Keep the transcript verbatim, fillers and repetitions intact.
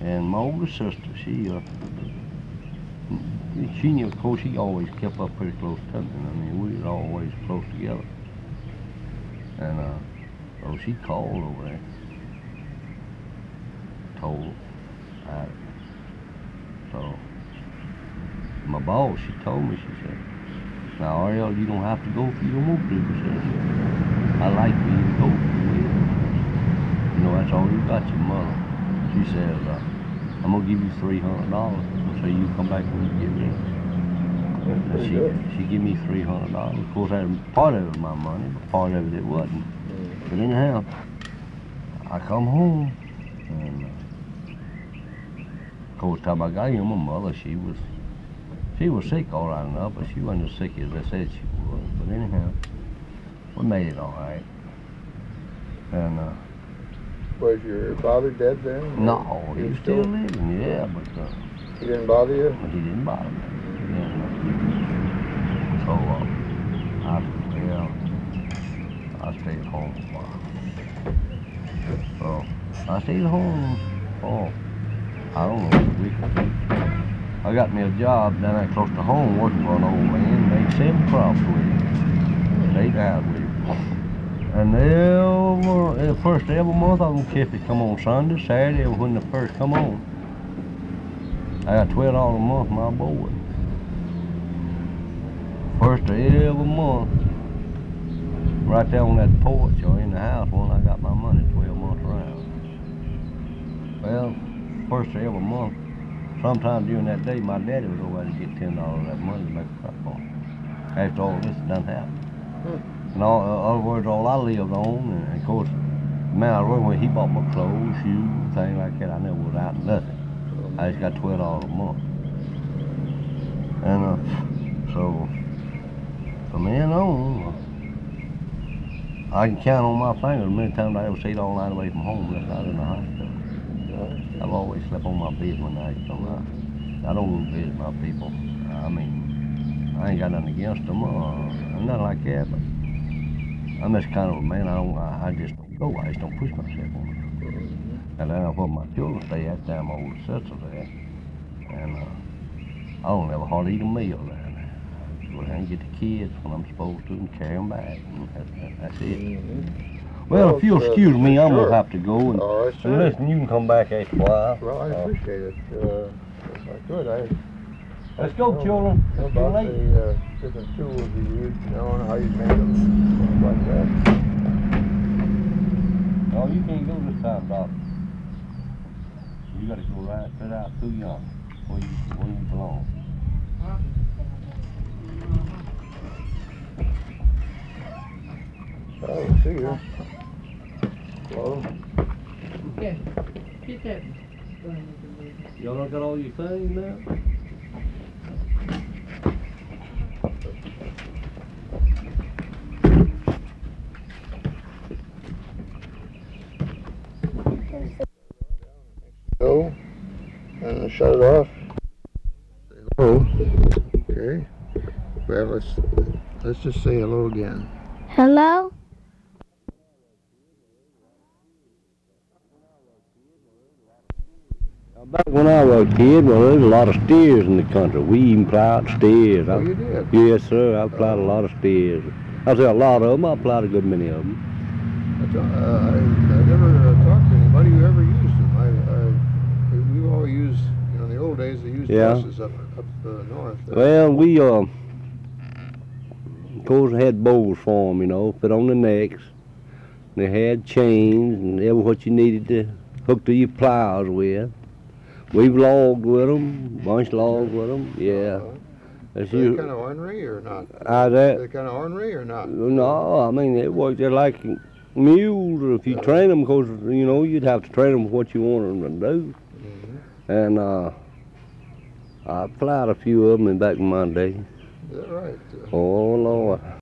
And my older sister, she, uh, she knew, of course, she always kept up pretty close to me. I mean, we was always close together. And, uh, so she called over there, told her. So, my boss, she told me, she said, now, Ariel, you don't have to go if you don't want to. She said, I like for you to go if you will. You know, that's all you got, your mother. She says, uh, I'm going to give you three hundred dollars so you come back when you get ready. And she, she gave me three hundred dollars. Of course, that was part of it was my money, but part of it it wasn't. But anyhow, I come home, and uh, of course, the time I got here, my mother, she was, she was sick all right enough, but she wasn't as sick as they said she was. But anyhow, we made it all right. And, uh, was your father dead then? No, he, he was still, still living, yeah, but... Uh, he didn't bother you? But he didn't bother me. Yeah. So, uh, I, yeah, I stayed home a while. So, I stayed home, oh, I don't know, a week or two. I got me a job down there close to home working for an old man, made seven crops with him, eight hours with him. And every, the first every month of them kept it come on Sunday, Saturday, when the first come on. I got twelve dollars a month my board. First of every month, right there on that porch or in the house when I got my money twelve months around. Well, first of every month, sometime during that day, my daddy was over to get ten dollars of that money to make a crop on. After all this done happened. Hmm. In all, uh, other words, all I lived on, and of course, the man I worked with, he bought my clothes, shoes, things like that. I never was out nothing. I just got twelve dollars a month. And uh, so, from then on, uh, I can count on my fingers the many times I ever stayed all night away from home unless I was in the hospital. I've always slept on my bed when I come out. I don't go visit my people. I mean, I ain't got nothing against them or nothing like that, but I'm just kind of a man, I don't, I, I just don't go, I just don't push myself on it. And then I put my children stay at that time my older sister there. And uh, I don't ever hardly eat a meal down there. Go ahead and get the kids when I'm supposed to and carry them back. And that, that, that's it. Mm-hmm. Well, well, if you'll uh, excuse me, I'm sure. Gonna have to go. And, All right, and listen, you can come back after a while. Well, I appreciate it. Uh, if I could, I... Let's go, know, children. Know about the uh, different tools you use, you know, and how you make them, things like that. Oh, you can't go this time, Doc. You got to go right straight out through yonder, where you, where you belong. Oh, I see you. Hello. Yeah, get that. Y'all done got all your things now? Go and shut it off. Hello. Okay. Well, let's let's just say hello again. Hello. Back when I was a kid, well, there was a lot of steers in the country. We even plowed steers. Oh, I, you did? Yes, sir. I plowed oh. a lot of steers. I say a lot of them. I plowed a good many of them. That's, uh, I, I never uh, talked to anybody who ever used them. I, I, we all used, you know, in the old days they used yeah. buses up up uh, north. Uh, well, we, uh, of course, had bows for them, you know, put on the necks. They had chains and every what you needed to hook to your plows with. We've logged with them, bunch logged with them, yeah. Uh, Are they kind of ornery or not? Uh, that, Are they kind of ornery or not? No, I mean, they work just like mules, or if you uh, train them, because, you know, you'd have to train them what you want them to do. Mm-hmm. And uh, I plowed a few of them in back in my day. Is that right? Oh, Lord.